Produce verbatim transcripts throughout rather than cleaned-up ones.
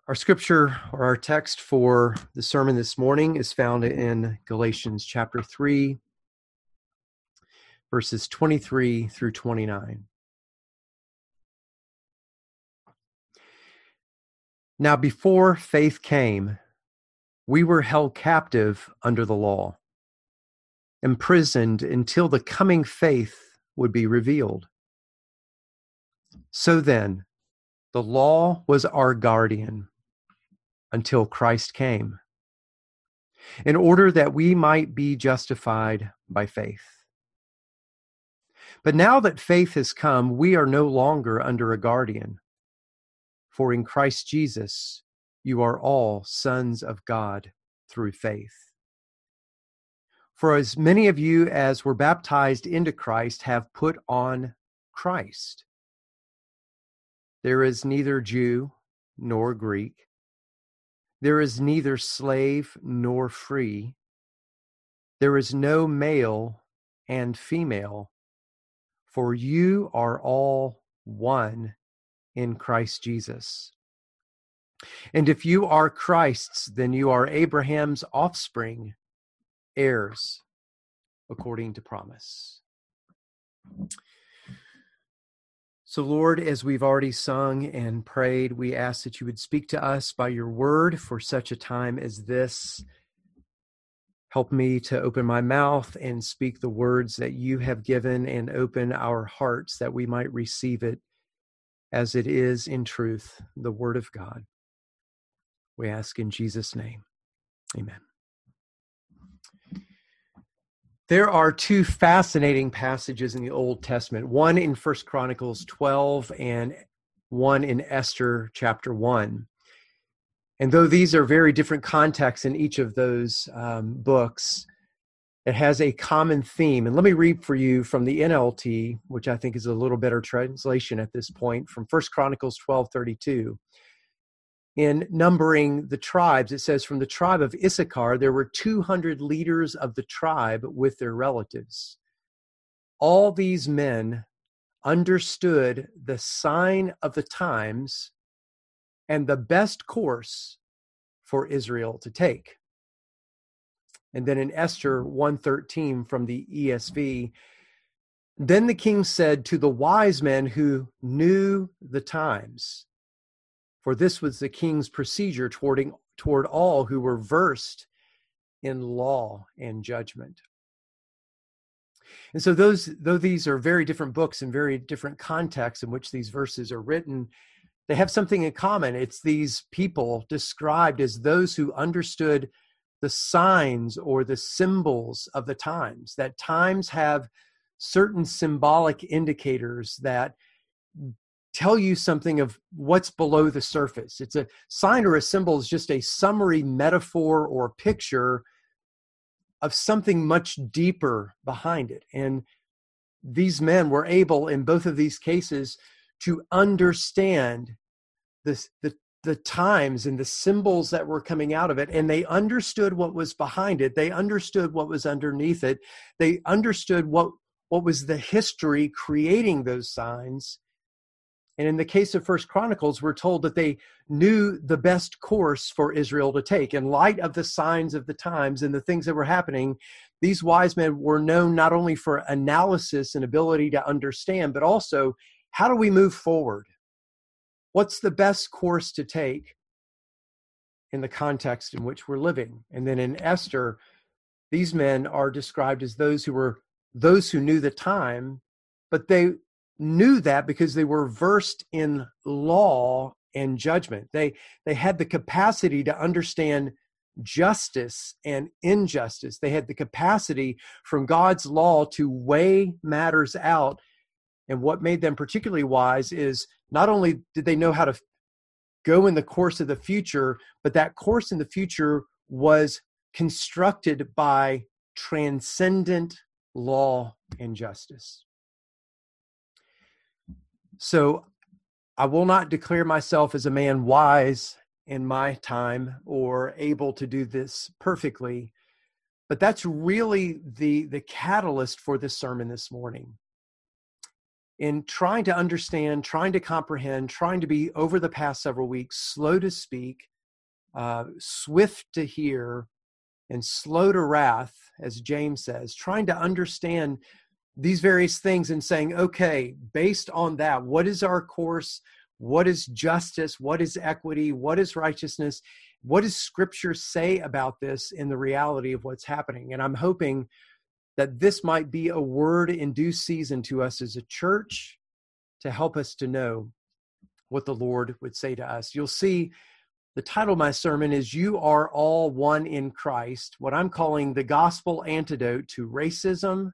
Our scripture or our text for the sermon this morning is found in Galatians chapter three, verses twenty-three through twenty-nine. Now, before faith came, we were held captive under the law, imprisoned until the coming faith would be revealed. So then, the law was our guardian until Christ came, in order that we might be justified by faith. But now that faith has come, we are no longer under a guardian. For in Christ Jesus, you are all sons of God through faith. For as many of you as were baptized into Christ have put on Christ. There is neither Jew nor Greek. There is neither slave nor free. There is no male and female, for you are all one in Christ Jesus. And if you are Christ's, then you are Abraham's offspring, heirs according to promise. So, Lord, as we've already sung and prayed, we ask that you would speak to us by your word for such a time as this. Help me to open my mouth and speak the words that you have given, and open our hearts that we might receive it as it is in truth, the word of God. We ask in Jesus' name. Amen. There are two fascinating passages in the Old Testament, one in First Chronicles twelve and one in Esther chapter one. And though these are very different contexts in each of those um, books, it has a common theme. And let me read for you from the N L T, which I think is a little better translation at this point, from First Chronicles twelve thirty-two. In numbering the tribes, it says, from the tribe of Issachar, there were two hundred leaders of the tribe with their relatives. All these men understood the sign of the times and the best course for Israel to take. And then in Esther one thirteen from the E S V, then the king said to the wise men who knew the times, for this was the king's procedure toward, toward all who were versed in law and judgment. And so those, though these are very different books and very different contexts in which these verses are written, they have something in common. It's these people described as those who understood the signs or the symbols of the times, that times have certain symbolic indicators that tell you something of what's below the surface. It's a sign or a symbol is just a summary metaphor or picture of something much deeper behind it. And these men were able, in both of these cases, to understand this, the, the times and the symbols that were coming out of it. And they understood what was behind it. They understood what was underneath it. They understood what, what was the history creating those signs. And in the case of First Chronicles, we're told that they knew the best course for Israel to take. In light of the signs of the times and the things that were happening, these wise men were known not only for analysis and ability to understand, but also, how do we move forward? What's the best course to take in the context in which we're living? And then in Esther, these men are described as those who were those who knew the time, but they knew that because they were versed in law and judgment. They they had the capacity to understand justice and injustice. They had the capacity from God's law to weigh matters out. And what made them particularly wise is not only did they know how to go in the course of the future, but that course in the future was constructed by transcendent law and justice. So I will not declare myself as a man wise in my time or able to do this perfectly, but that's really the, the catalyst for this sermon this morning. in trying to understand, trying to comprehend, trying to be, over the past several weeks, slow to speak, uh, swift to hear, and slow to wrath, as James says, trying to understand these various things and saying, okay, based on that, what is our course? What is justice? What is equity? What is righteousness? What does Scripture say about this in the reality of what's happening? And I'm hoping that this might be a word in due season to us as a church to help us to know what the Lord would say to us. You'll see the title of my sermon is You Are All One in Christ, what I'm calling the gospel antidote to racism,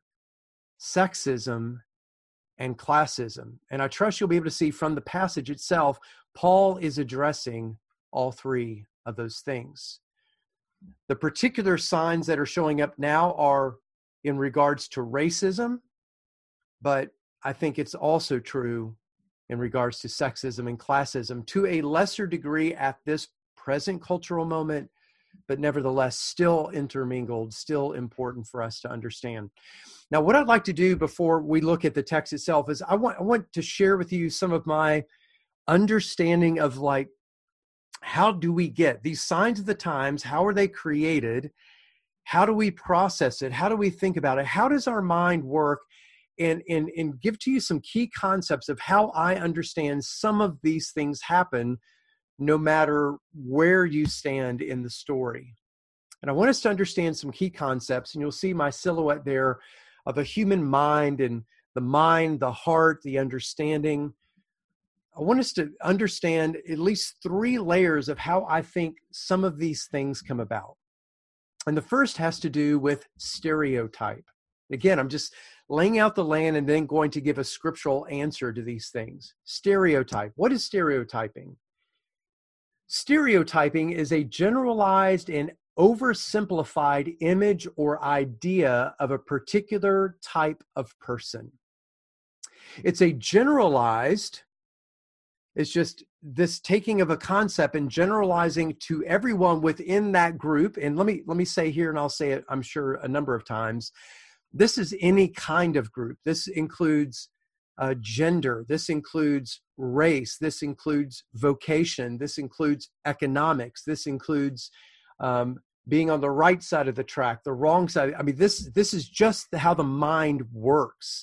sexism, and classism. And I trust you'll be able to see from the passage itself, Paul is addressing all three of those things. The particular signs that are showing up now are in regards to racism, but I think it's also true in regards to sexism and classism to a lesser degree at this present cultural moment, but nevertheless still intermingled, still important for us to understand. Now, what I'd like to do before we look at the text itself is I want, I want to share with you some of my understanding of, like, how do we get these signs of the times? How are they created? How do we process it? How do we think about it? How does our mind work? And, and, and give to you some key concepts of how I understand some of these things happen, no matter where you stand in the story. And I want us to understand some key concepts, and you'll see my silhouette there of a human mind and the mind, the heart, the understanding. I want us to understand at least three layers of how I think some of these things come about. And the first has to do with stereotype. Again, I'm just laying out the land and then going to give a scriptural answer to these things. Stereotype. What is stereotyping? Stereotyping is a generalized and oversimplified image or idea of a particular type of person. It's a generalized, it's just this taking of a concept and generalizing to everyone within that group. And let me let me say here, and I'll say it, I'm sure, a number of times, this is any kind of group. This includes uh, gender. This includes race. This includes vocation. This includes economics. This includes um, being on the right side of the track, the wrong side. I mean, this this is just how the mind works,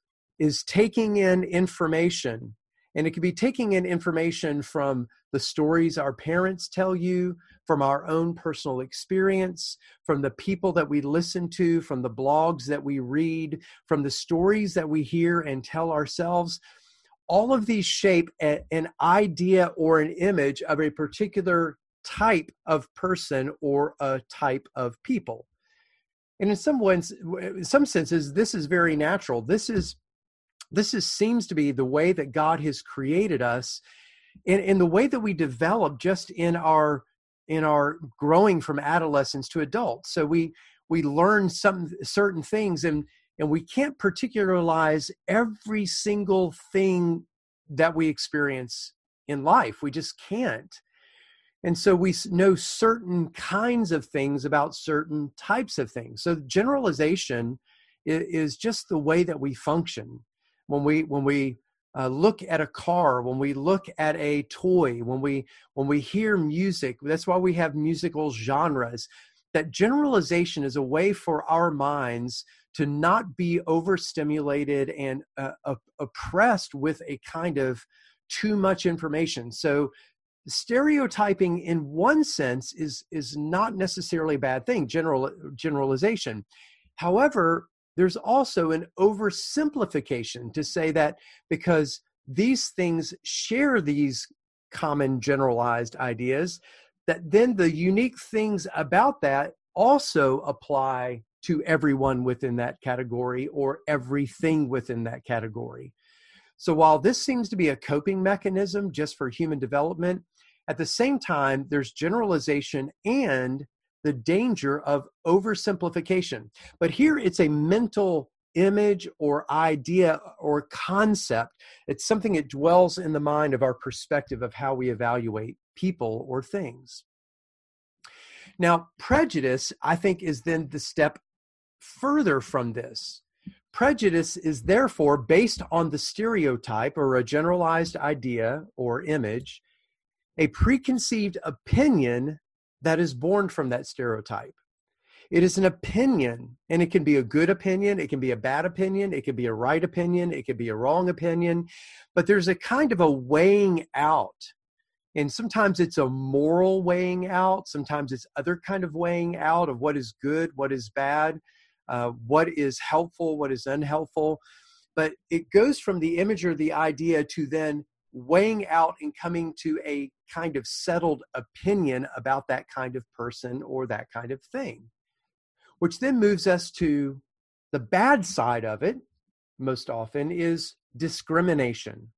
is taking in information. And it could be taking in information from the stories our parents tell you, from our own personal experience, from the people that we listen to, from the blogs that we read, from the stories that we hear and tell ourselves. All of these shape a, an idea or an image of a particular type of person or a type of people. And in some ways, in some senses, this is very natural. This is This is, seems to be the way that God has created us, and, and the way that we develop just in our in our growing from adolescence to adults. So we we learn some certain things, and and we can't particularize every single thing that we experience in life. We just can't. And so we know certain kinds of things about certain types of things. So generalization is, is just the way that we function. When we when we uh, look at a car, when we look at a toy, when we when we hear music, that's why we have musical genres. That generalization is a way for our minds to not be overstimulated and uh, uh, oppressed with a kind of too much information. So stereotyping, in one sense, is is not necessarily a bad thing. General generalization, however, there's also an oversimplification to say that because these things share these common generalized ideas, that then the unique things about that also apply to everyone within that category or everything within that category. So while this seems to be a coping mechanism just for human development, at the same time, there's generalization and the danger of oversimplification. But here it's a mental image or idea or concept. It's something that dwells in the mind of our perspective of how we evaluate people or things. Now, prejudice, I think, is then the step further from this. Prejudice is therefore based on the stereotype or a generalized idea or image, a preconceived opinion that is born from that stereotype. It is an opinion, and it can be a good opinion, it can be a bad opinion, it can be a right opinion, it can be a wrong opinion, but there's a kind of a weighing out. And sometimes it's a moral weighing out, sometimes it's other kind of weighing out of what is good, what is bad, uh, what is helpful, what is unhelpful. But it goes from the image or the idea to then weighing out and coming to a kind of settled opinion about that kind of person or that kind of thing, which then moves us to the bad side of it, most often, is discrimination.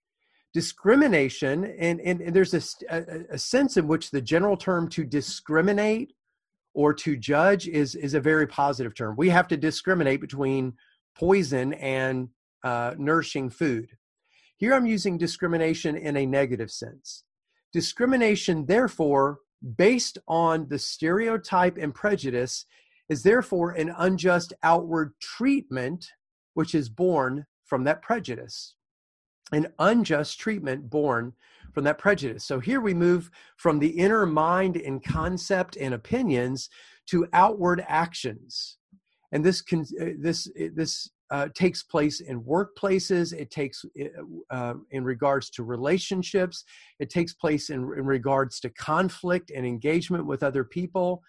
Discrimination, and, and, and there's a, a, a sense in which the general term to discriminate or to judge is, is a very positive term. We have to discriminate between poison and uh, nourishing food. Here I'm using discrimination in a negative sense. Discrimination, therefore, based on the stereotype and prejudice, is therefore an unjust outward treatment which is born from that prejudice. An unjust treatment born from that prejudice. So here we move from the inner mind and concept and opinions to outward actions. And this can, this this uh, takes place in workplaces. It takes uh, in regards to relationships. It takes place in, in regards to conflict and engagement with other people.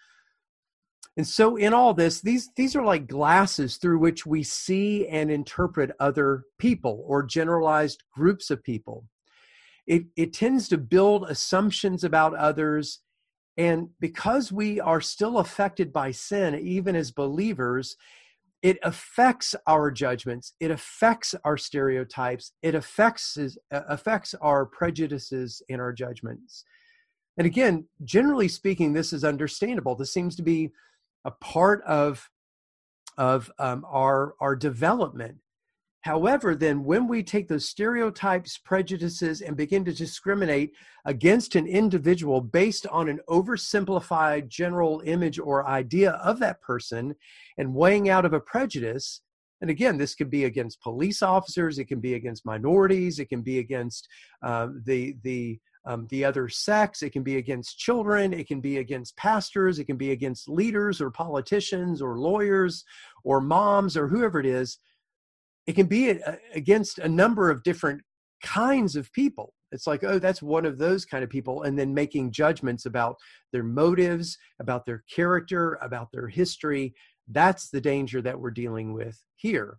And so in all this, these, these are like glasses through which we see and interpret other people or generalized groups of people. It, it tends to build assumptions about others. And because we are still affected by sin, even as believers, it affects our judgments. It affects our stereotypes. It affects, affects our prejudices and our judgments. And again, generally speaking, this is understandable. This seems to be a part of, of um, our, our development. However, then when we take those stereotypes, prejudices, and begin to discriminate against an individual based on an oversimplified general image or idea of that person and weighing out of a prejudice, and again, this could be against police officers, it can be against minorities, it can be against uh, the, the Um, the other sex, it can be against children, it can be against pastors, it can be against leaders or politicians or lawyers or moms or whoever it is. It can be a, against a number of different kinds of people. It's like, oh, that's one of those kind of people, and then making judgments about their motives, about their character, about their history. That's the danger that we're dealing with here.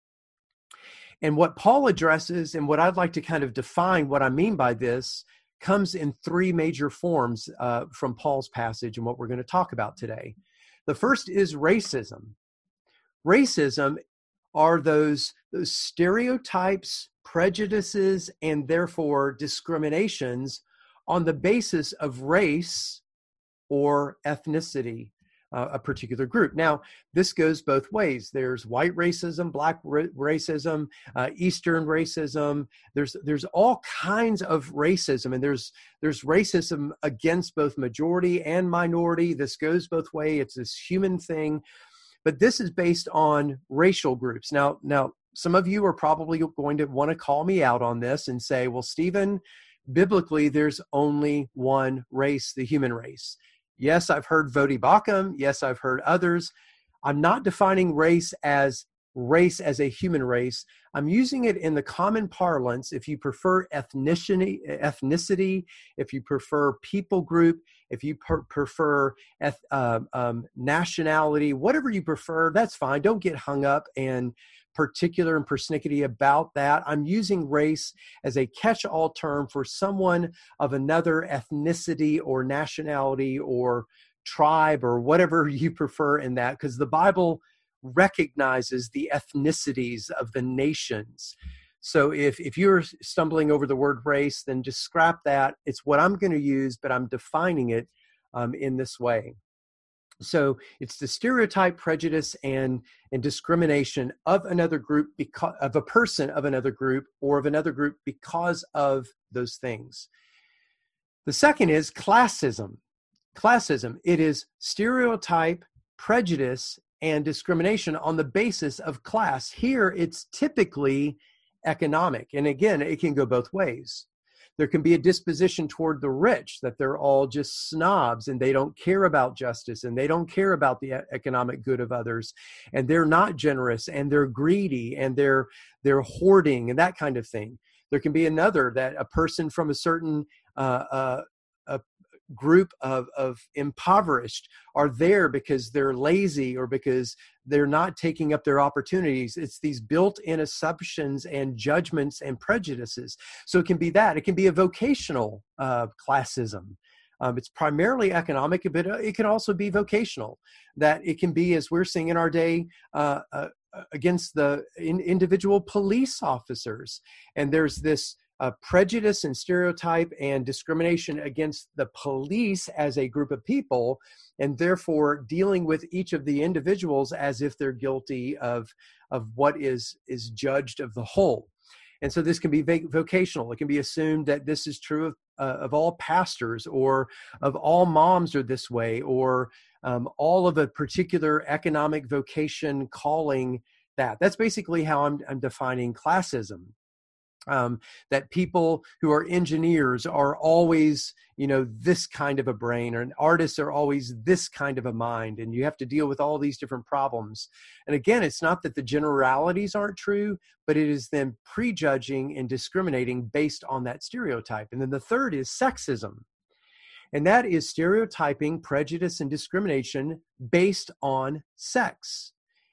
And what Paul addresses, and what I'd like to kind of define what I mean by this, comes in three major forms uh, from Paul's passage and what we're going to talk about today. The first is racism. Racism are those, those stereotypes, prejudices, and therefore discriminations on the basis of race or ethnicity, uh, a particular group. Now, this goes both ways. There's white racism, black ra- racism, uh, Eastern racism. There's there's all kinds of racism, and there's there's racism against both majority and minority. This goes both ways. It's this human thing, but this is based on racial groups. Now, now some of you are probably going to want to call me out on this and say, well, Stephen, biblically, there's only one race, the human race. Yes, I've heard Vodi Bakum. Yes, I've heard others. I'm not defining race as race as a human race. I'm using it in the common parlance. If you prefer ethnicity, ethnicity, if you prefer people group, if you per- prefer eth- uh, um, nationality, whatever you prefer, that's fine. Don't get hung up and particular and persnickety about that. I'm using race as a catch-all term for someone of another ethnicity or nationality or tribe or whatever you prefer in that, because the Bible recognizes the ethnicities of the nations. So if, if you're stumbling over the word race, then just scrap that. It's what I'm going to use, but I'm defining it um, in this way. So it's the stereotype, prejudice, and, and discrimination of another group, because of a person of another group or of another group because of those things. The second is classism. Classism, it is stereotype, prejudice, and discrimination on the basis of class. Here, it's typically economic. And again, it can go both ways. There can be a disposition toward the rich, that they're all just snobs and they don't care about justice and they don't care about the economic good of others, and they're not generous and they're greedy and they're they're hoarding and that kind of thing. There can be another, that a person from a certain uh, uh, a group of, of impoverished are there because they're lazy or because they're not taking up their opportunities. It's these built-in assumptions and judgments and prejudices. So it can be that. It can be a vocational uh, classism. Um, it's primarily economic, but it can also be vocational. That it can be, as we're seeing in our day, uh, uh, against the in, individual police officers. And there's this Uh, prejudice and stereotype and discrimination against the police as a group of people, and therefore dealing with each of the individuals as if they're guilty of, of what is, is judged of the whole. And so this can be vac- vocational. It can be assumed that this is true of, uh, of all pastors, or of all moms are this way, or um, all of a particular economic vocation calling that. That's basically how I'm, I'm defining classism. Um, that people who are engineers are always, you know, this kind of a brain, or an artists are always this kind of a mind, and you have to deal with all these different problems. And again, it's not that the generalities aren't true, but it is them prejudging and discriminating based on that stereotype. And then the third is sexism. And that is stereotyping, prejudice, and discrimination based on sex,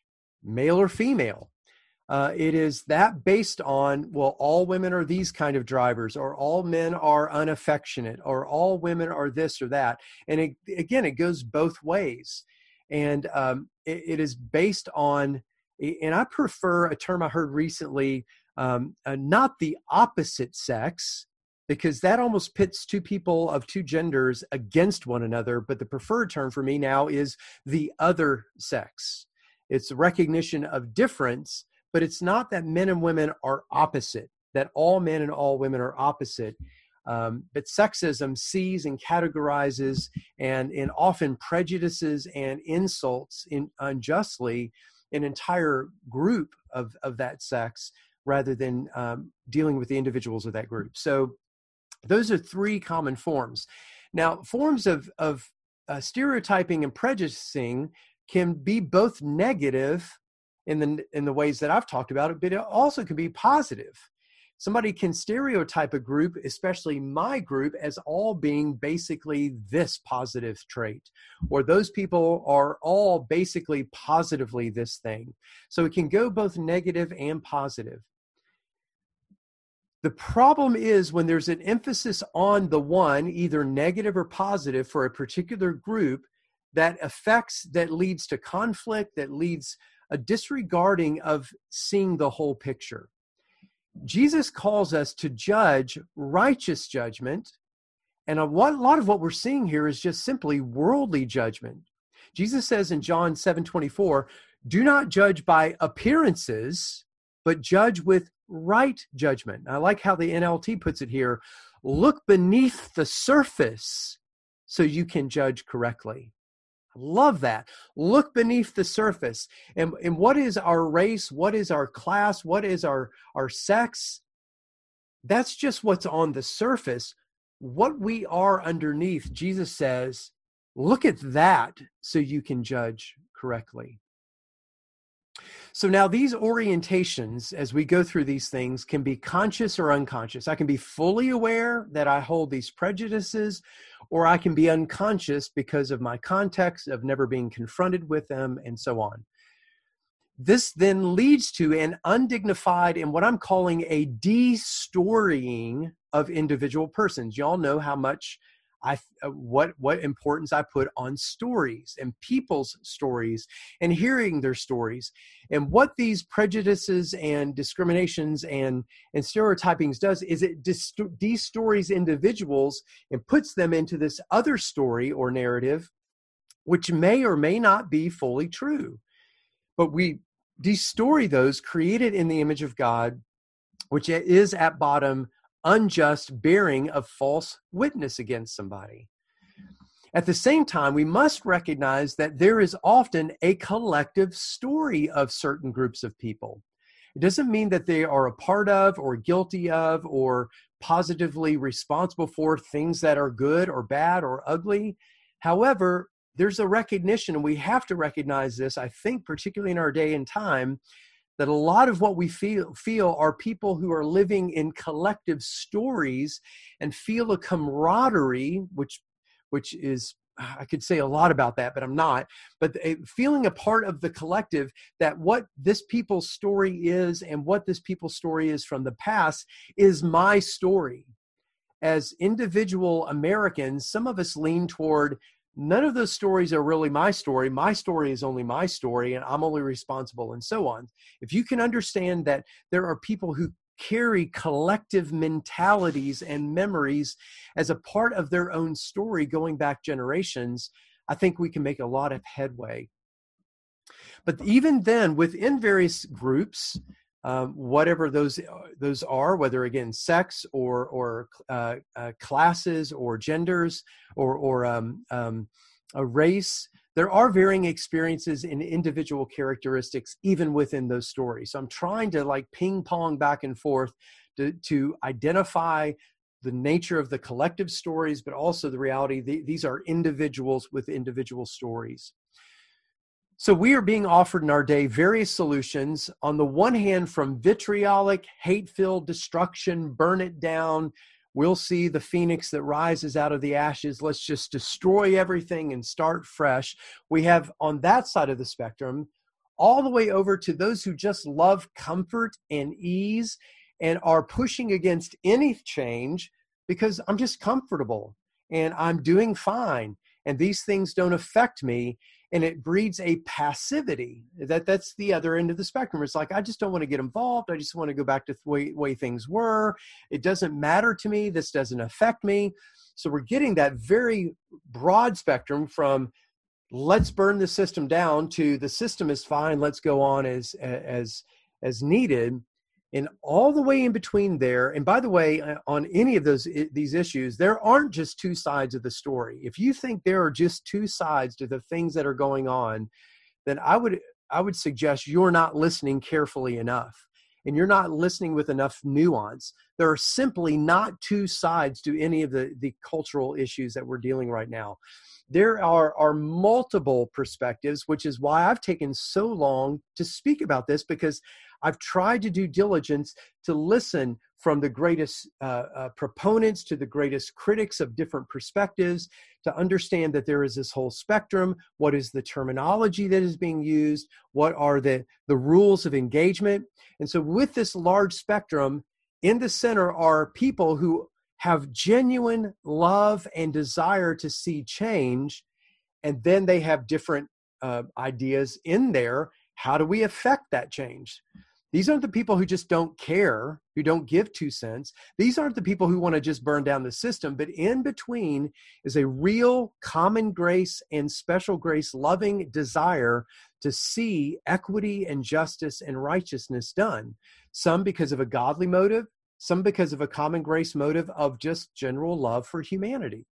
male or female. Uh, it is that based on, well, all women are these kind of drivers, or all men are unaffectionate, or all women are this or that. And it, again, it goes both ways. And um, it, it is based on, and I prefer a term I heard recently, um, uh, not the opposite sex, because that almost pits two people of two genders against one another. But the preferred term for me now is the other sex. It's a recognition of difference. But it's not that men and women are opposite, that all men and all women are opposite. Um, but sexism sees and categorizes and, and often prejudices and insults in, unjustly an entire group of, of that sex, rather than um, dealing with the individuals of that group. So those are three common forms. Now, forms of, of uh, stereotyping and prejudicing can be both negative in the in the ways that I've talked about it, but it also can be positive. Somebody can stereotype a group, especially my group, as all being basically this positive trait, or those people are all basically positively this thing. So it can go both negative and positive. The problem is when there's an emphasis on the one, either negative or positive, for a particular group, that affects, that leads to conflict, that leads a disregarding of seeing the whole picture. Jesus calls us to judge righteous judgment, and a lot of what we're seeing here is just simply worldly judgment. Jesus says in John seven twenty-four, do not judge by appearances, but judge with right judgment. I like how the N L T puts it here. Look beneath the surface so you can judge correctly. I love that. Look beneath the surface. And, and what is our race? What is our class? What is our, our sex? That's just what's on the surface. What we are underneath, Jesus says, look at that so you can judge correctly. So now these orientations, as we go through these things, can be conscious or unconscious. I can be fully aware that I hold these prejudices, or I can be unconscious because of my context of never being confronted with them, and so on. This then leads to an undignified and what I'm calling a de-storying of individual persons. Y'all know how much I, uh, what, what importance I put on stories and people's stories and hearing their stories. And what these prejudices and discriminations and, and stereotypings does is it de-stories individuals and puts them into this other story or narrative, which may or may not be fully true. But we de-story those created in the image of God, which is at bottom unjust bearing of false witness against somebody. At the same time, we must recognize that there is often a collective story of certain groups of people. It doesn't mean that they are a part of or guilty of or positively responsible for things that are good or bad or ugly. However, there's a recognition, and we have to recognize this, I think, particularly in our day and time, that a lot of what we feel feel are people who are living in collective stories and feel a camaraderie, which which is, I could say a lot about that, but I'm not, but a, feeling a part of the collective, that what this people's story is and what this people's story is from the past is my story. As individual Americans, some of us lean toward, none of those stories are really my story. My story is only my story, and I'm only responsible, and so on. If you can understand that there are people who carry collective mentalities and memories as a part of their own story going back generations, I think we can make a lot of headway. But even then, within various groups, um, whatever those those are, whether again sex or or uh, uh, classes or genders or or um, um, a race, there are varying experiences and individual characteristics even within those stories. So I'm trying to like ping pong back and forth to, to identify the nature of the collective stories, but also the reality, the, these are individuals with individual stories. So we are being offered in our day various solutions. On the one hand, from vitriolic, hate-filled destruction, burn it down, we'll see the phoenix that rises out of the ashes. Let's just destroy everything and start fresh. We have on that side of the spectrum, all the way over to those who just love comfort and ease and are pushing against any change because I'm just comfortable and I'm doing fine and these things don't affect me. And it breeds a passivity. That, that's the other end of the spectrum. It's like, I just don't want to get involved. I just want to go back to the way, way things were. It doesn't matter to me. This doesn't affect me. So we're getting that very broad spectrum from let's burn the system down to the system is fine. Let's go on as, as, as needed. And all the way in between there, and by the way, on any of those these issues, there aren't just two sides of the story. If you think there are just two sides to the things that are going on, then I would I would suggest you're not listening carefully enough, and you're not listening with enough nuance. There are simply not two sides to any of the, the cultural issues that we're dealing right now. There are, are multiple perspectives, which is why I've taken so long to speak about this, because I've tried to do diligence to listen from the greatest uh, uh, proponents to the greatest critics of different perspectives, to understand that there is this whole spectrum. What is the terminology that is being used? What are the, the rules of engagement? And so with this large spectrum, in the center are people who have genuine love and desire to see change, and then they have different uh, ideas in there. How do we affect that change? These aren't the people who just don't care, who don't give two cents. These aren't the people who want to just burn down the system, but in between is a real common grace and special grace loving desire to see equity and justice and righteousness done. Some because of a godly motive, some because of a common grace motive of just general love for humanity.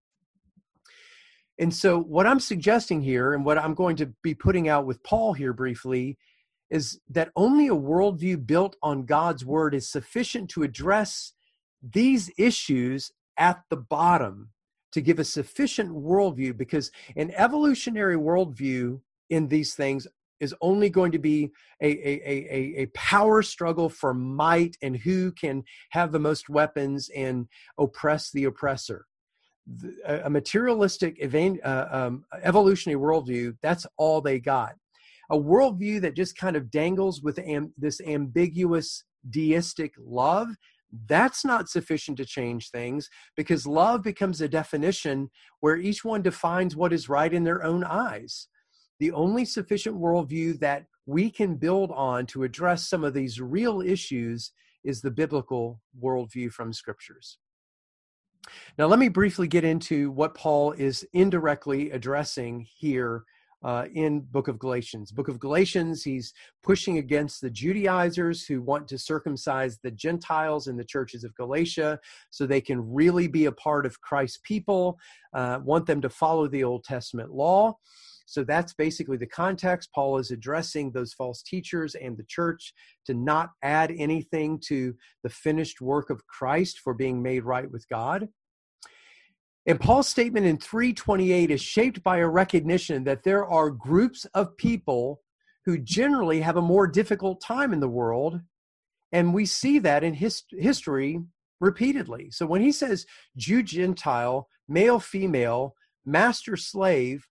And so what I'm suggesting here, and what I'm going to be putting out with Paul here briefly, is that only a worldview built on God's word is sufficient to address these issues at the bottom, to give a sufficient worldview, because an evolutionary worldview in these things is only going to be a, a, a, a power struggle for might and who can have the most weapons and oppress the oppressor. A materialistic uh, um, evolutionary worldview, that's all they got. A worldview that just kind of dangles with am- this ambiguous deistic love, that's not sufficient to change things, because love becomes a definition where each one defines what is right in their own eyes. The only sufficient worldview that we can build on to address some of these real issues is the biblical worldview from scriptures. Now, let me briefly get into what Paul is indirectly addressing here uh, in Book of Galatians. Book of Galatians, he's pushing against the Judaizers who want to circumcise the Gentiles in the churches of Galatia so they can really be a part of Christ's people, uh, want them to follow the Old Testament law. So that's basically the context. Paul is addressing those false teachers and the church to not add anything to the finished work of Christ for being made right with God. And Paul's statement in three twenty-eight is shaped by a recognition that there are groups of people who generally have a more difficult time in the world. And we see that in his, history repeatedly. So when he says Jew, Gentile, male, female, master, slave,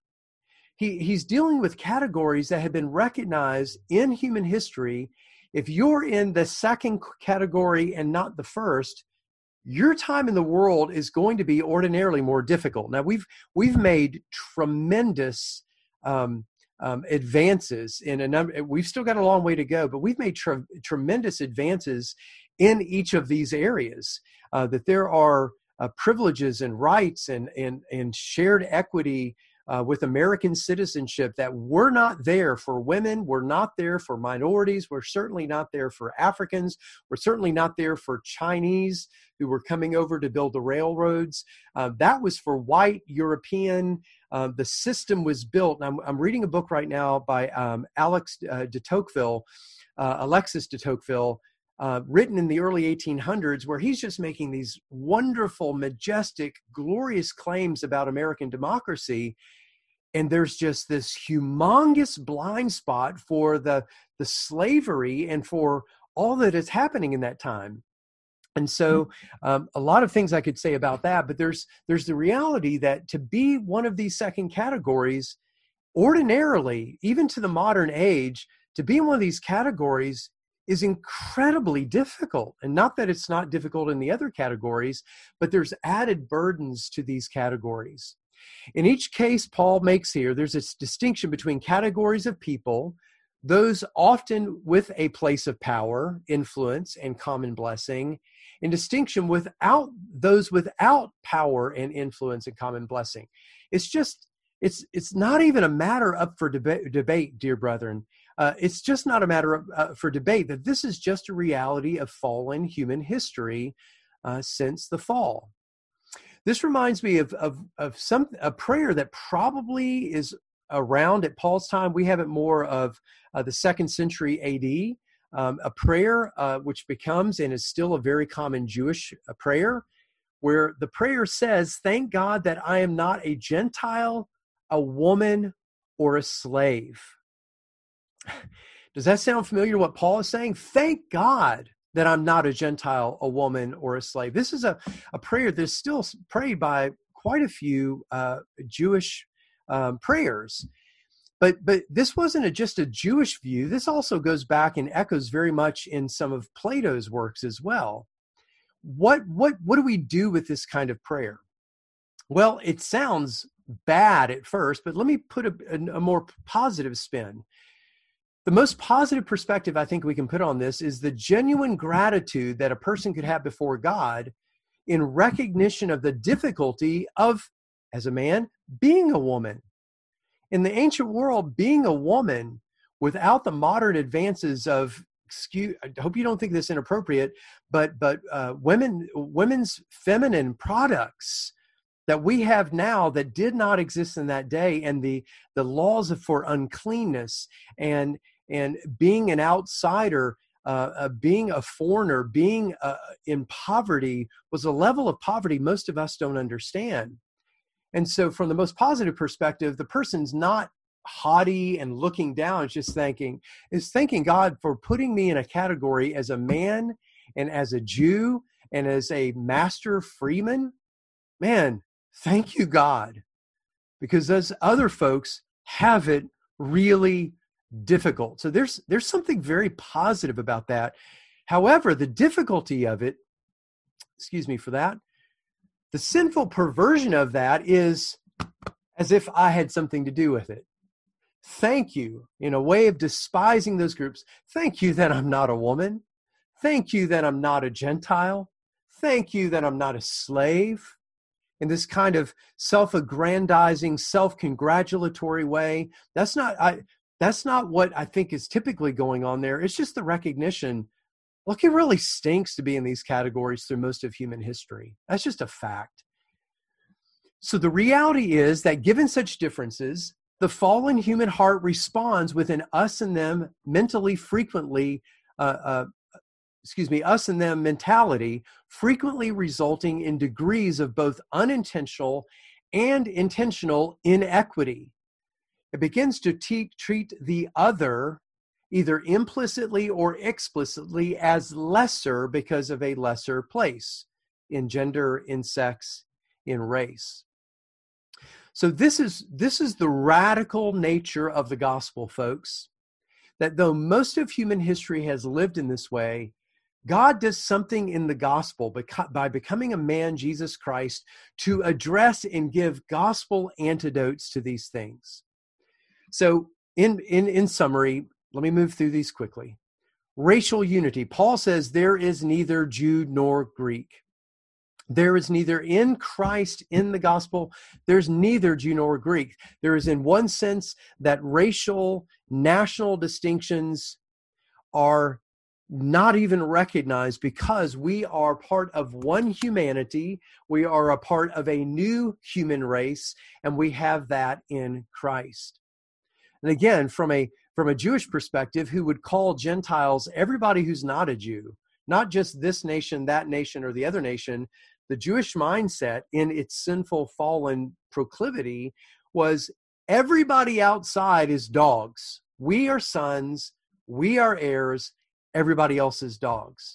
he, he's dealing with categories that have been recognized in human history. If you're in the second category and not the first, your time in the world is going to be ordinarily more difficult. Now, we've we've made tremendous um, um, advances in a number. We've still got a long way to go, but we've made tre- tremendous advances in each of these areas. Uh, that there are uh, privileges and rights and and and shared equity uh, with American citizenship that were not there for women, were not there for minorities, we're certainly not there for Africans, we're certainly not there for Chinese who were coming over to build the railroads. Uh, that was for white European. Uh, the system was built. And I'm, I'm reading a book right now by um, Alex uh, de Tocqueville, uh, Alexis de Tocqueville, uh, written in the early eighteen hundreds, where he's just making these wonderful, majestic, glorious claims about American democracy. And there's just this humongous blind spot for the, the slavery and for all that is happening in that time. And so um, a lot of things I could say about that, but there's there's the reality that to be one of these second categories, ordinarily, even to the modern age, to be in one of these categories is incredibly difficult. And not that it's not difficult in the other categories, but there's added burdens to these categories. In each case Paul makes here, there's this distinction between categories of people, those often with a place of power, influence, and common blessing, in distinction without those without power and influence and common blessing. It's just, it's it's not even a matter up for deba- debate, dear brethren. Uh, it's just not a matter of, uh, for debate that this is just a reality of fallen human history uh, since the fall. This reminds me of, of, of some a prayer that probably is around at Paul's time. We have it more of uh, the second century A D, um, a prayer uh, which becomes and is still a very common Jewish uh, prayer, where the prayer says, "Thank God that I am not a Gentile, a woman, or a slave." Does that sound familiar to what Paul is saying? Thank God that I'm not a Gentile, a woman, or a slave. This is a, a prayer that's still prayed by quite a few uh, Jewish um, prayers. But but this wasn't a, just a Jewish view. This also goes back and echoes very much in some of Plato's works as well. What what what do we do with this kind of prayer? Well, it sounds bad at first, but let me put a, a, a more positive spin. The most positive perspective I think we can put on this is the genuine gratitude that a person could have before God in recognition of the difficulty of, as a man, being a woman. In the ancient world, being a woman without the modern advances of, excuse, I hope you don't think this inappropriate, but but uh, women women's feminine products that we have now that did not exist in that day, and the the laws for uncleanness and and being an outsider, uh, uh, being a foreigner, being uh, in poverty was a level of poverty most of us don't understand. And so from the most positive perspective, the person's not haughty and looking down, it's just thanking, is thanking God for putting me in a category as a man and as a Jew and as a master freeman. Man, thank you, God, because those other folks have it really difficult. So there's there's something very positive about that. However, the difficulty of it, excuse me for that, the sinful perversion of that is as if I had something to do with it. Thank you, in a way of despising those groups. Thank you that I'm not a woman. Thank you that I'm not a Gentile. Thank you that I'm not a slave. in this kind of self-aggrandizing, self-congratulatory way. That's not I that's not what I think is typically going on there. It's just the recognition, look, it really stinks to be in these categories through most of human history. That's just a fact. So the reality is that given such differences, the fallen human heart responds with an us and them mentally frequently, uh, uh, excuse me, us and them mentality, frequently resulting in degrees of both unintentional and intentional inequity. It begins to te- treat the other either implicitly or explicitly as lesser because of a lesser place in gender, in sex, in race. So this is this is the radical nature of the gospel, folks, that though most of human history has lived in this way, God does something in the gospel by becoming a man, Jesus Christ, to address and give gospel antidotes to these things. So in, in, in summary, let me move through these quickly. Racial unity. Paul says there is neither Jew nor Greek. There is neither in Christ, in the gospel, there's neither Jew nor Greek. There is in one sense that racial, national distinctions are not even recognized because we are part of one humanity. We are a part of a new human race, and we have that in Christ. And again, from a from a Jewish perspective, who would call Gentiles everybody who's not a Jew, not just this nation, that nation, or the other nation. The Jewish mindset in its sinful, fallen proclivity was everybody outside is dogs. We are sons, we are heirs, everybody else is dogs.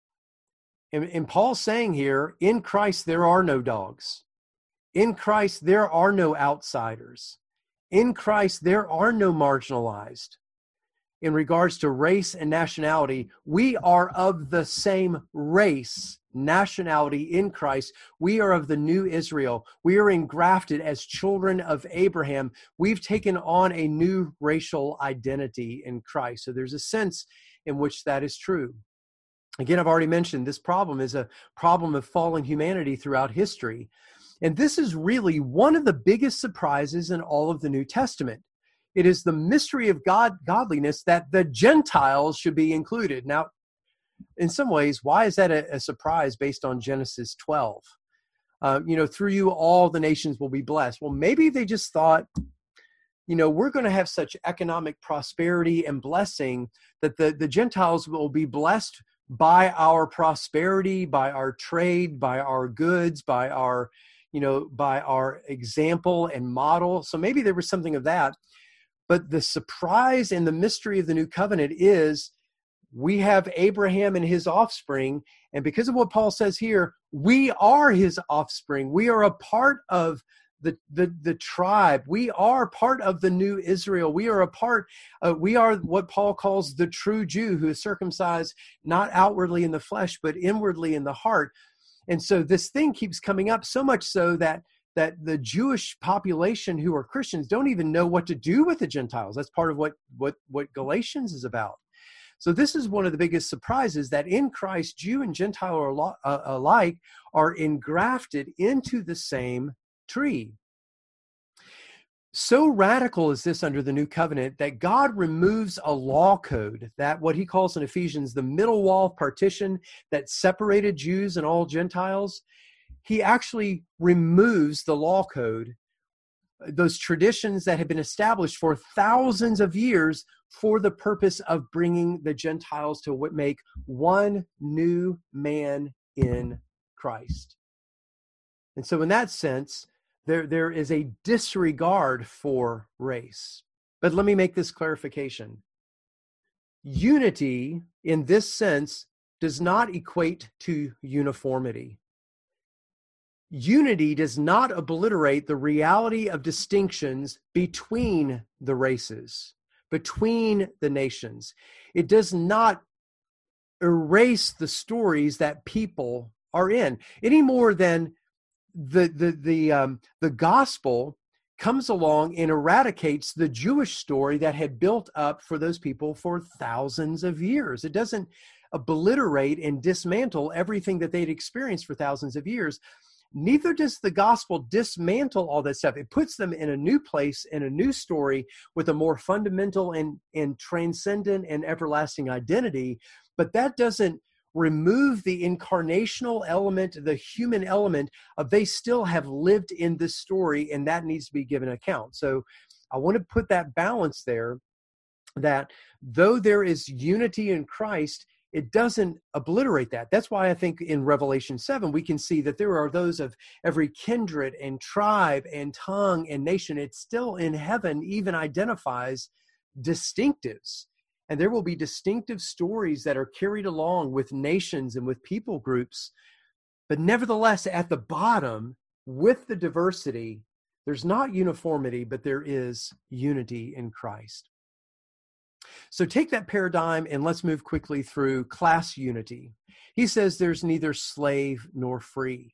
And, and Paul's saying here, in Christ there are no dogs. In Christ there are no outsiders. In Christ there are no marginalized. In regards to race and nationality, we are of the same race, nationality in Christ. We are of the new Israel. We are engrafted as children of Abraham. We've taken on a new racial identity in Christ. So there's a sense in which that is true. Again, I've already mentioned this problem is a problem of fallen humanity throughout history. And this is really one of the biggest surprises in all of the New Testament. It is the mystery of God, godliness that the Gentiles should be included. Now, in some ways, why is that a, a surprise based on Genesis twelve? Uh, you know, through you, all the nations will be blessed. Well, maybe they just thought, you know, we're going to have such economic prosperity and blessing that the, the Gentiles will be blessed by our prosperity, by our trade, by our goods, by our, you know, by our example and model. So maybe there was something of that. But the surprise and the mystery of the new covenant is we have Abraham and his offspring. And because of what Paul says here, we are his offspring. We are a part of the, the, the tribe. We are part of the new Israel. We are a part, uh, we are what Paul calls the true Jew, who is circumcised not outwardly in the flesh, but inwardly in the heart. And so this thing keeps coming up, so much so that that the Jewish population who are Christians don't even know what to do with the Gentiles. That's part of what, what, what Galatians is about. So this is one of the biggest surprises, that in Christ, Jew and Gentile are uh, alike are engrafted into the same tree. So radical is this under the new covenant that God removes a law code, that what he calls in Ephesians the middle wall partition that separated Jews and all Gentiles. He actually removes the law code, those traditions that have been established for thousands of years for the purpose of bringing the Gentiles to make one new man in Christ. And so in that sense, there, there is a disregard for race. But let me make this clarification. Unity in this sense does not equate to uniformity. Unity does not obliterate the reality of distinctions between the races, between the nations. It does not erase the stories that people are in, any more than the the the um, the gospel comes along and eradicates the Jewish story that had built up for those people for thousands of years. It doesn't obliterate and dismantle everything that they'd experienced for thousands of years. neither does the gospel dismantle all that stuff. It puts them in a new place, in a new story, with a more fundamental and, and transcendent and everlasting identity. But that doesn't remove the incarnational element, the human element of they still have lived in this story, and that needs to be given account. So I want to put that balance there, that though there is unity in Christ, it doesn't obliterate that. That's why I think in Revelation seven, we can see that there are those of every kindred and tribe and tongue and nation. It still in heaven even identifies distinctives. And there will be distinctive stories that are carried along with nations and with people groups. But nevertheless, at the bottom, with the diversity, there's not uniformity, but there is unity in Christ. So take that paradigm and let's move quickly through class unity. He says there's neither slave nor free.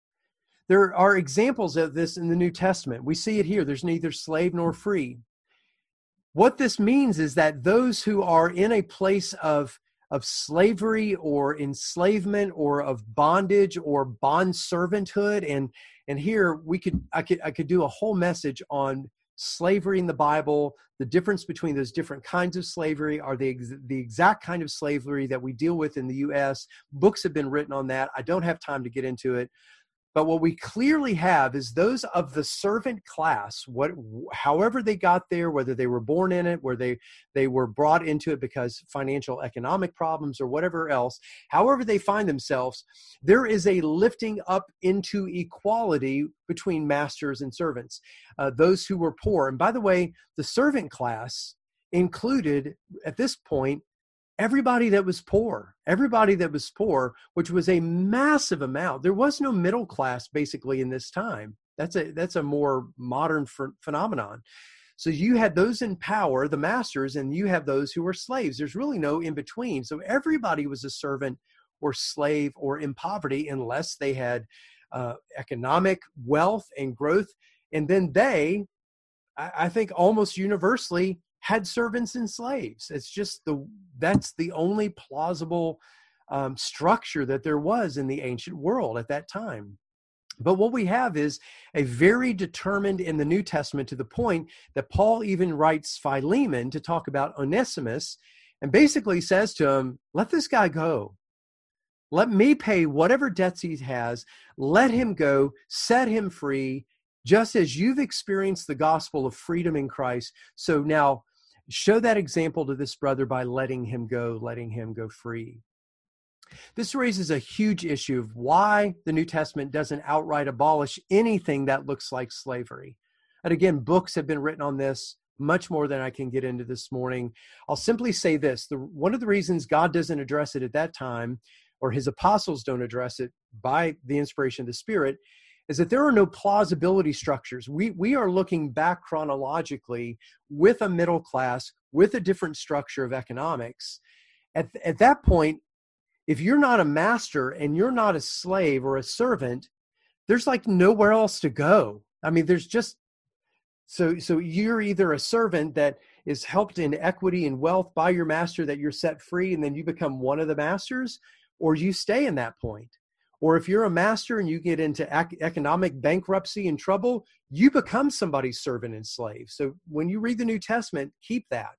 There are examples of this in the New Testament. We see it here. There's neither slave nor free. What this means is that those who are in a place of, of slavery or enslavement or of bondage or bond servanthood, and, and here we could I could I could do a whole message on slavery in the Bible, the difference between those different kinds of slavery. Are they ex- the exact kind of slavery that we deal with in the U S? Books have been written on that. I don't have time to get into it. But what we clearly have is those of the servant class, what, however they got there, whether they were born in it, where they, they were brought into it because financial economic problems or whatever else, however they find themselves, there is a lifting up into equality between masters and servants, uh, those who were poor. And by the way, the servant class included, at this point, everybody that was poor, everybody that was poor, which was a massive amount. There was no middle class basically in this time. That's a that's a more modern ph- phenomenon. So you had those in power, the masters, and you have those who were slaves. There's really no in between. So everybody was a servant or slave or in poverty unless they had uh, economic wealth and growth. And then they, I, I think almost universally, had servants and slaves. It's just the, that's the only plausible um, structure that there was in the ancient world at that time. But what we have is a very determined in the New Testament, to the point that Paul even writes Philemon to talk about Onesimus, and basically says to him, let this guy go. Let me pay whatever debts he has. Let him go, set him free, just as you've experienced the gospel of freedom in Christ. So now show that example to this brother by letting him go, letting him go free. This raises a huge issue of why the New Testament doesn't outright abolish anything that looks like slavery. And again, books have been written on this, much more than I can get into this morning. I'll simply say this. The, one of the reasons God doesn't address it at that time, or his apostles don't address it by the inspiration of the Spirit, is that there are no plausibility structures. We we are looking back chronologically with a middle class, with a different structure of economics. At, at that point, if you're not a master and you're not a slave or a servant, there's like nowhere else to go. I mean, there's just, so so you're either a servant that is helped in equity and wealth by your master, that you're set free and then you become one of the masters, or you stay in that point. Or if you're a master and you get into ec- economic bankruptcy and trouble, you become somebody's servant and slave. So when you read the New Testament, keep that.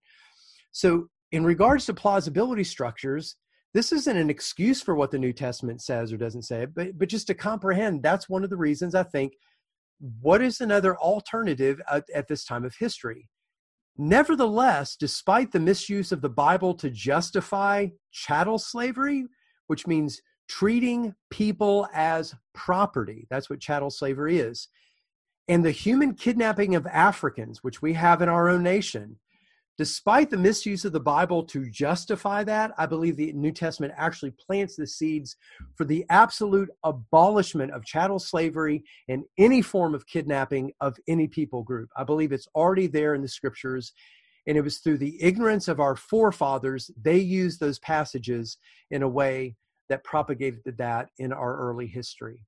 So in regards to plausibility structures, this isn't an excuse for what the New Testament says or doesn't say, but, but just to comprehend, that's one of the reasons I think, what is another alternative at, at this time of history? Nevertheless, despite the misuse of the Bible to justify chattel slavery, which means treating people as property. That's what chattel slavery is. And the human kidnapping of Africans, which we have in our own nation, despite the misuse of the Bible to justify that, I believe the New Testament actually plants the seeds for the absolute abolishment of chattel slavery and any form of kidnapping of any people group. I believe it's already there in the scriptures. And it was through the ignorance of our forefathers, they used those passages in a way that propagated that in our early history.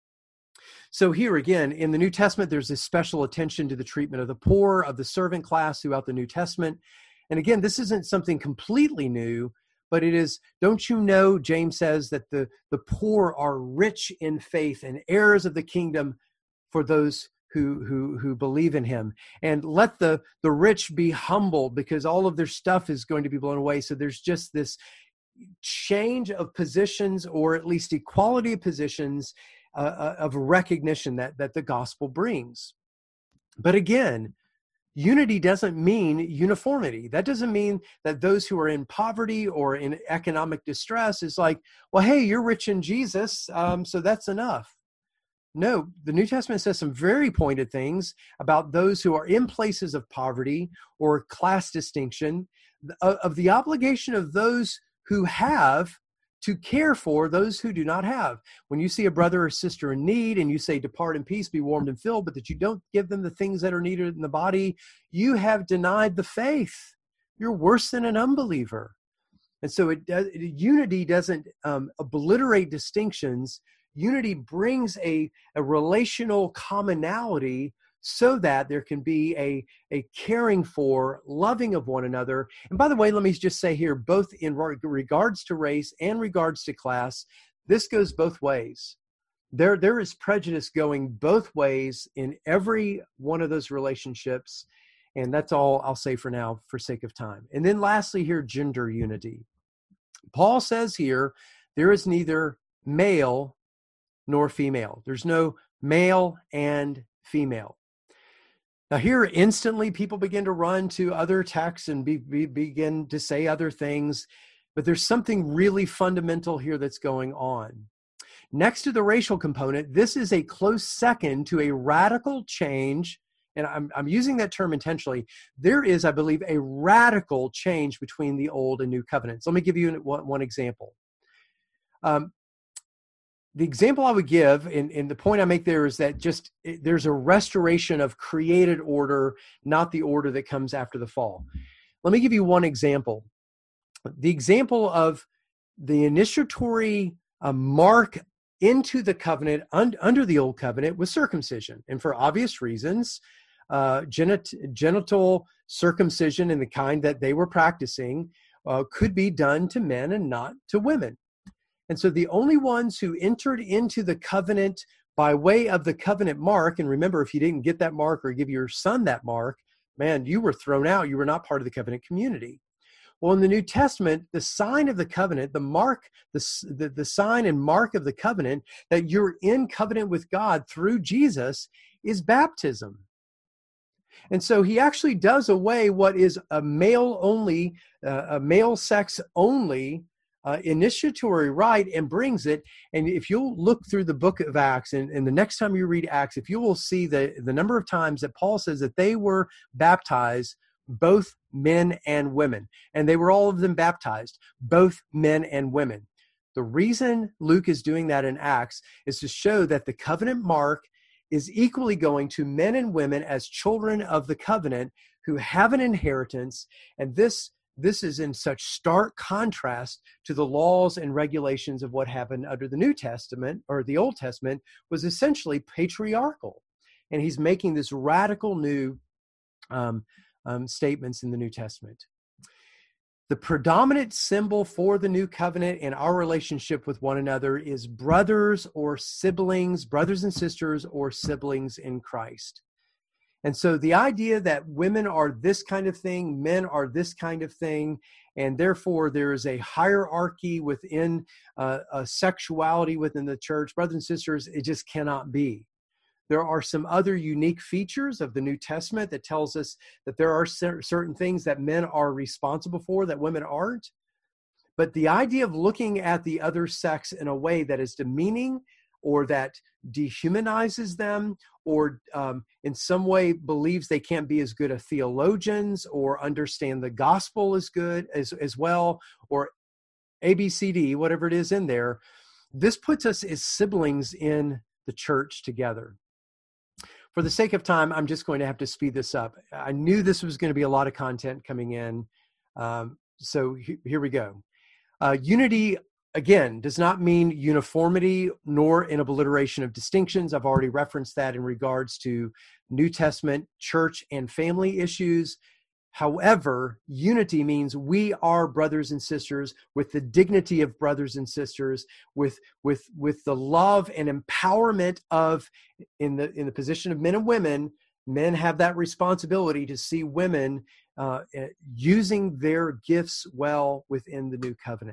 So here again, in the New Testament, there's this special attention to the treatment of the poor, of the servant class throughout the New Testament. And again, this isn't something completely new, but it is, don't you know, James says, that the, the poor are rich in faith and heirs of the kingdom for those who who who believe in him. And let the, the rich be humbled, because all of their stuff is going to be blown away. So there's just this change of positions, or at least equality of positions, uh, of recognition that, that the gospel brings. But again, unity doesn't mean uniformity. That doesn't mean that those who are in poverty or in economic distress is like, well, hey, you're rich in Jesus, um, so that's enough. No, the New Testament says some very pointed things about those who are in places of poverty or class distinction, of, of the obligation of those who have to care for those who do not have. When you see a brother or sister in need and you say, depart in peace, be warmed and filled, but that you don't give them the things that are needed in the body, you have denied the faith. You're worse than an unbeliever. And so it does, unity doesn't um, obliterate distinctions. Unity brings a, a relational commonality so that there can be a, a caring for, loving of one another. And by the way, let me just say here, both in regards to race and regards to class, this goes both ways. There, there is prejudice going both ways in every one of those relationships. And that's all I'll say for now, for sake of time. And then lastly here, gender unity. Paul says here, there is neither male nor female. There's no male and female. Now here, instantly, people begin to run to other texts and be, be, begin to say other things, but there's something really fundamental here that's going on. Next to the racial component, this is a close second to a radical change, and I'm, I'm using that term intentionally. There is, I believe, a radical change between the Old and New Covenants. Let me give you one, one example. Um, The example I would give, and, and the point I make there, is that just it, there's a restoration of created order, not the order that comes after the fall. Let me give you one example. The example of the initiatory uh, mark into the covenant un, under the old covenant was circumcision. And for obvious reasons, uh, genit, genital circumcision in the kind that they were practicing uh, could be done to men and not to women. And so the only ones who entered into the covenant by way of the covenant mark, and remember, if you didn't get that mark or give your son that mark, man, you were thrown out. You were not part of the covenant community. Well, in the New Testament, the sign of the covenant, the mark, the, the, the sign and mark of the covenant that you're in covenant with God through Jesus is baptism. And so he actually does away what is a male only, uh, a male sex only Uh, initiatory rite, and brings it. And if you'll look through the book of Acts, and, and the next time you read Acts, if you will see the, the number of times that Paul says that they were baptized, both men and women, and they were all of them baptized, both men and women. The reason Luke is doing that in Acts is to show that the covenant mark is equally going to men and women as children of the covenant who have an inheritance, and this This is in such stark contrast to the laws and regulations of what happened under the New Testament, or the Old Testament was essentially patriarchal. And he's making this radical new um, um, statements in the New Testament. The predominant symbol for the new covenant and our relationship with one another is brothers or siblings, brothers and sisters or siblings in Christ. And so the idea that women are this kind of thing, men are this kind of thing, and therefore there is a hierarchy within uh, a sexuality within the church, brothers and sisters, it just cannot be. There are some other unique features of the New Testament that tells us that there are cer- certain things that men are responsible for that women aren't. But the idea of looking at the other sex in a way that is demeaning or that dehumanizes them, or um, in some way believes they can't be as good as theologians or understand the gospel as good as, as well, or A B C D, whatever it is in there, this puts us as siblings in the church together. For the sake of time, I'm just going to have to speed this up. I knew this was going to be a lot of content coming in, um, so he- here we go. Uh, unity, again, does not mean uniformity nor an obliteration of distinctions. I've already referenced that in regards to New Testament church and family issues. However, unity means we are brothers and sisters with the dignity of brothers and sisters, with, with, with the love and empowerment of, in the, in the position of men and women, men have that responsibility to see women uh, using their gifts well within the new covenant.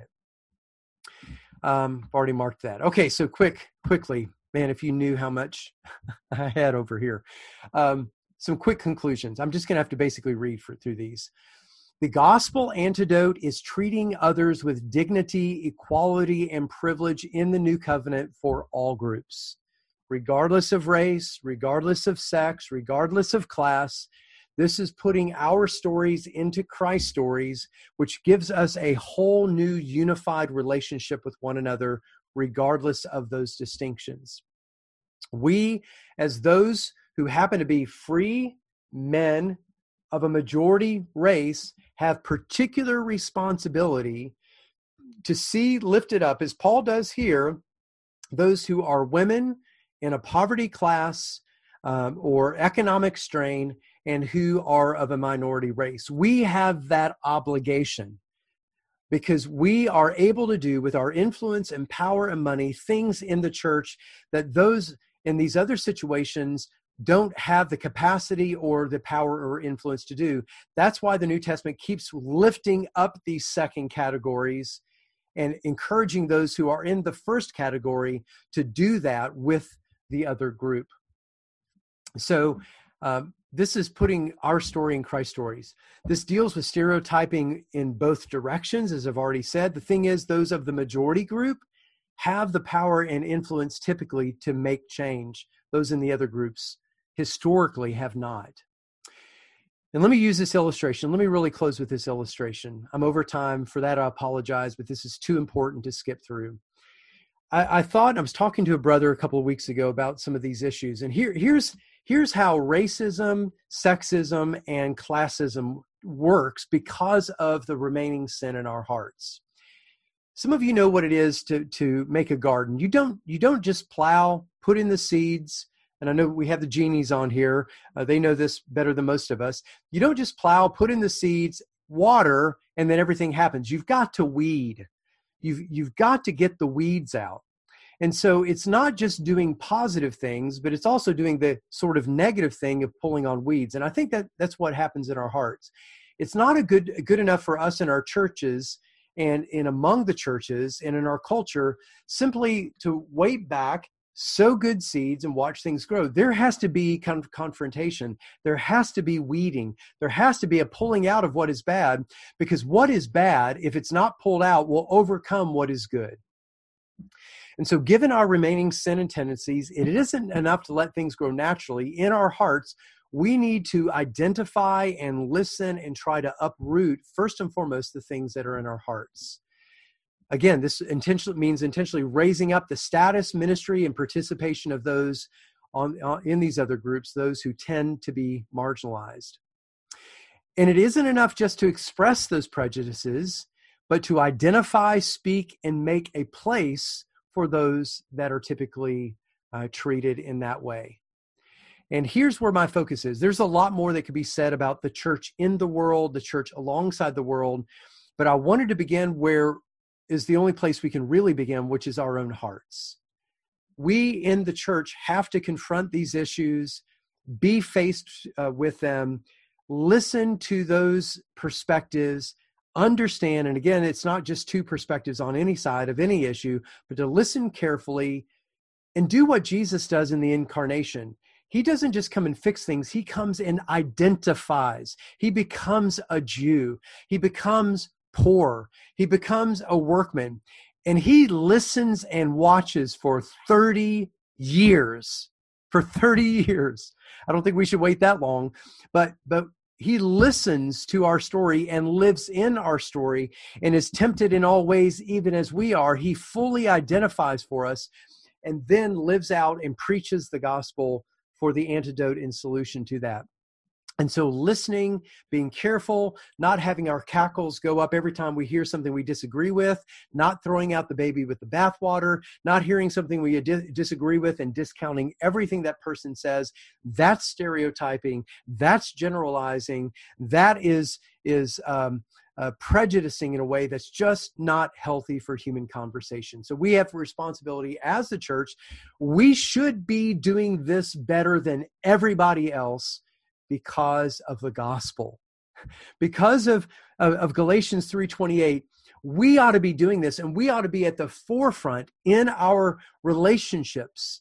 Um, I've already marked that. Okay, so quick, quickly, man, if you knew how much I had over here. Um, some quick conclusions. I'm just going to have to basically read for, through these. The gospel antidote is treating others with dignity, equality, and privilege in the new covenant for all groups, regardless of race, regardless of sex, regardless of class. This is putting our stories into Christ's stories, which gives us a whole new unified relationship with one another, regardless of those distinctions. We, as those who happen to be free men of a majority race, have particular responsibility to see lifted up, as Paul does here, those who are women in a poverty class um, or economic strain and who are of a minority race. We have that obligation because we are able to do with our influence and power and money things in the church that those in these other situations don't have the capacity or the power or influence to do. That's why the New Testament keeps lifting up these second categories and encouraging those who are in the first category to do that with the other group. So um, this is putting our story in Christ's stories. This deals with stereotyping in both directions, as I've already said. The thing is, those of the majority group have the power and influence typically to make change. Those in the other groups historically have not. And let me use this illustration. Let me really close with this illustration. I'm over time. For that, I apologize, but this is too important to skip through. I, I thought, I was talking to a brother a couple of weeks ago about some of these issues. And here, here's, here's how racism, sexism, and classism works because of the remaining sin in our hearts. Some of you know what it is to, to make a garden. You don't, you don't just plow, put in the seeds, and I know we have the genies on here. Uh, they know this better than most of us. You don't just plow, put in the seeds, water, and then everything happens. You've got to weed. You've, you've got to get the weeds out. And so it's not just doing positive things, but it's also doing the sort of negative thing of pulling on weeds. And I think that that's what happens in our hearts. It's not a good, good enough for us in our churches and in among the churches and in our culture simply to wait back, sow good seeds, and watch things grow. There has to be kind of confrontation. There has to be weeding. There has to be a pulling out of what is bad, because what is bad, if it's not pulled out, will overcome what is good. And so given our remaining sin and tendencies, it isn't enough to let things grow naturally. In our hearts, we need to identify and listen and try to uproot, first and foremost, the things that are in our hearts. Again, this intentionally means intentionally raising up the status, ministry, and participation of those on, on in these other groups, those who tend to be marginalized. And it isn't enough just to express those prejudices, but to identify, speak, and make a place for those that are typically uh, treated in that way. And here's where my focus is. There's a lot more that could be said about the church in the world, the church alongside the world, but I wanted to begin where is the only place we can really begin, which is our own hearts. We in the church have to confront these issues, be faced uh, with them, listen to those perspectives, understand, and again, it's not just two perspectives on any side of any issue, but to listen carefully and do what Jesus does in the incarnation. He doesn't just come and fix things. He comes and identifies. He becomes a Jew. He becomes poor. He becomes a workman, and he listens and watches for thirty years. For thirty years. I don't think we should wait that long, but, but he listens to our story and lives in our story and is tempted in all ways, even as we are. He fully identifies for us and then lives out and preaches the gospel for the antidote and solution to that. And so listening, being careful, not having our cackles go up every time we hear something we disagree with, not throwing out the baby with the bathwater, not hearing something we di- disagree with and discounting everything that person says, that's stereotyping, that's generalizing, that is, is um, uh, prejudicing in a way that's just not healthy for human conversation. So we have a responsibility as the church. We should be doing this better than everybody else, because of the gospel, because of, of, of Galatians three twenty-eight, we ought to be doing this, and we ought to be at the forefront in our relationships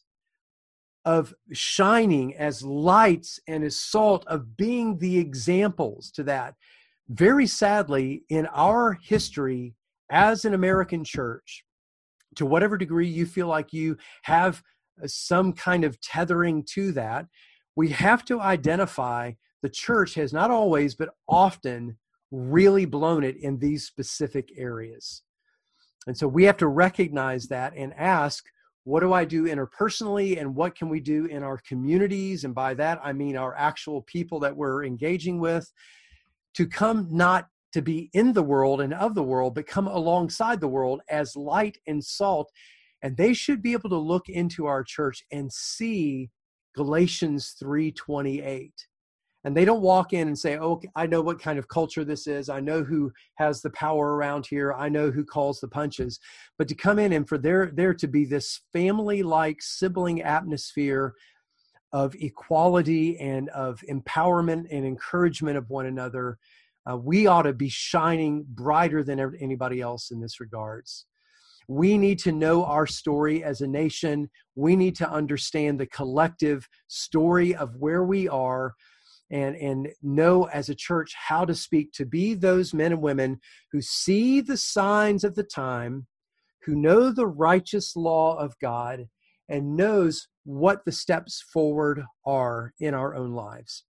of shining as lights and as salt, of being the examples to that. Very sadly, in our history as an American church, to whatever degree you feel like you have some kind of tethering to that, we have to identify the church has not always, but often really blown it in these specific areas. And so we have to recognize that and ask, what do I do interpersonally, and what can we do in our communities? And by that, I mean our actual people that we're engaging with, to come not to be in the world and of the world, but come alongside the world as light and salt. And they should be able to look into our church and see Galatians three twenty-eight. And they don't walk in and say, oh, I know what kind of culture this is. I know who has the power around here. I know who calls the punches. But to come in and for there, there to be this family-like sibling atmosphere of equality and of empowerment and encouragement of one another, uh, we ought to be shining brighter than anybody else in this regards. We need to know our story as a nation. We need to understand the collective story of where we are, and, and know as a church how to speak, to be those men and women who see the signs of the time, who know the righteous law of God, and knows what the steps forward are in our own lives.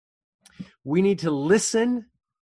We need to listen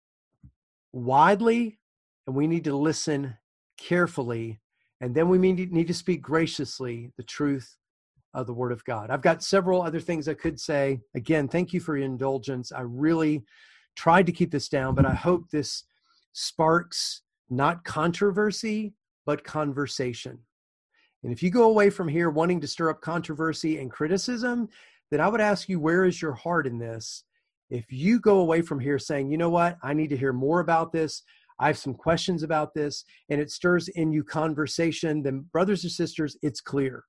widely, and we need to listen carefully. And then we need to speak graciously the truth of the Word of God. I've got several other things I could say. Again, thank you for your indulgence. I really tried to keep this down, but I hope this sparks not controversy, but conversation. And if you go away from here wanting to stir up controversy and criticism, then I would ask you, where is your heart in this? If you go away from here saying, you know what, I need to hear more about this, I have some questions about this, and it stirs in you conversation, then brothers and sisters, it's clear.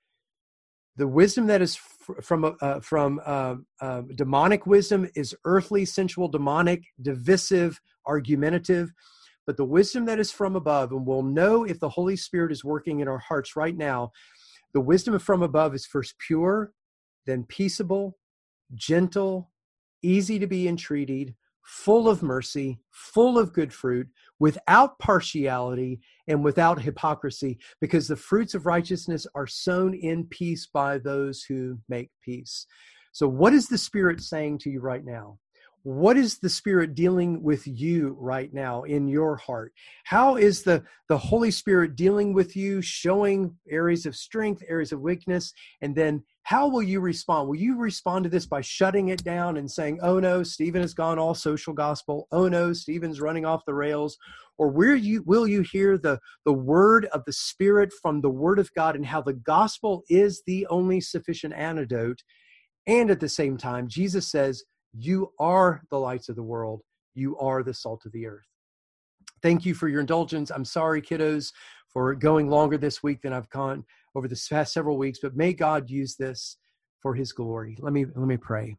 The wisdom that is f- from uh, from uh, uh, demonic wisdom is earthly, sensual, demonic, divisive, argumentative. But the wisdom that is from above, and we'll know if the Holy Spirit is working in our hearts right now, the wisdom from above is first pure, then peaceable, gentle, easy to be entreated, full of mercy, full of good fruit, without partiality and without hypocrisy, because the fruits of righteousness are sown in peace by those who make peace. So what is the Spirit saying to you right now? What is the Spirit dealing with you right now in your heart? How is the, the Holy Spirit dealing with you, showing areas of strength, areas of weakness? And then how will you respond? Will you respond to this by shutting it down and saying, oh no, Stephen has gone all social gospel. Oh no, Stephen's running off the rails. Or where you will you hear the, the word of the Spirit from the Word of God, and how the gospel is the only sufficient antidote? And at the same time, Jesus says, you are the lights of the world. You are the salt of the earth. Thank you for your indulgence. I'm sorry, kiddos, for going longer this week than I've gone over the past several weeks, but may God use this for His glory. Let me, let me pray.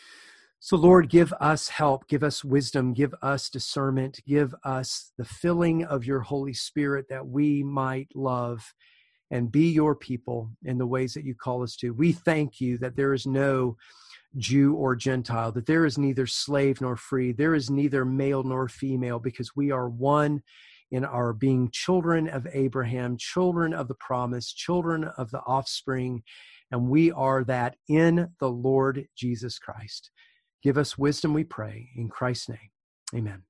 So Lord, give us help, give us wisdom, give us discernment, give us the filling of your Holy Spirit that we might love and be your people in the ways that you call us to. We thank you that there is no Jew or Gentile, that there is neither slave nor free, there is neither male nor female, because we are one in our being children of Abraham, children of the promise, children of the offspring, and we are that in the Lord Jesus Christ. Give us wisdom, we pray, in Christ's name. Amen.